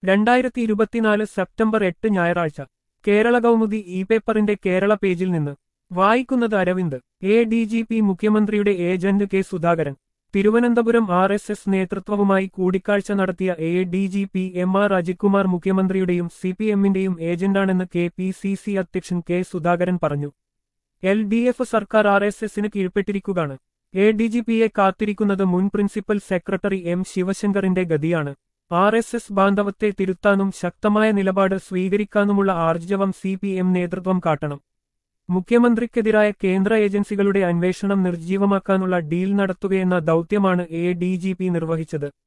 2024 September 8 ഞായറാഴ്ച Kerala Kaumudi E പേപ്പറിന്റെ കേരള പേജിൽ നിന്ന് വായിക്കുന്നത് അരവിന്ദ്. ADGP മുഖ്യമന്ത്രിയുടെ agent K Sudhakaran. Thiruvananthapuram RSS നേതൃത്വവുമായി കൂടിക്കാഴ്ച നടത്തിയ ADGP MR അജിത്കുമാർ മുഖ്യമന്ത്രിയുടെയും CPMന്റെയും ഏജന്റാണെന്ന് KPCC അധ്യക്ഷൻ കെ സുധാകരൻ പറഞ്ഞു. LDF സർക്കാർ RSSന് കീഴ്പ്പെട്ടിരിക്കുകയാണ്. ADGPയെ കാത്തിരിക്കുന്നത് മുൻ പ്രിൻസിപ്പൽ സെക്രട്ടറി M ശിവശങ്കറിന്റെ ഗതിയാണ്. RSS ബാന്ധവത്തെ തിരുത്താനും ശക്തമായ നിലപാട് സ്വീകരിക്കാനുമുള്ള ആർജവം CPM നേതൃത്വം കാട്ടണം. മുഖ്യമന്ത്രിക്കെതിരായ കേന്ദ്ര ഏജൻസികളുടെ അന്വേഷണം നിർജ്ജീവമാക്കാനുള്ള ഡീൽ നടത്തുകയെന്ന ദൗത്യമാണ് ADGP നിർവഹിച്ചത്.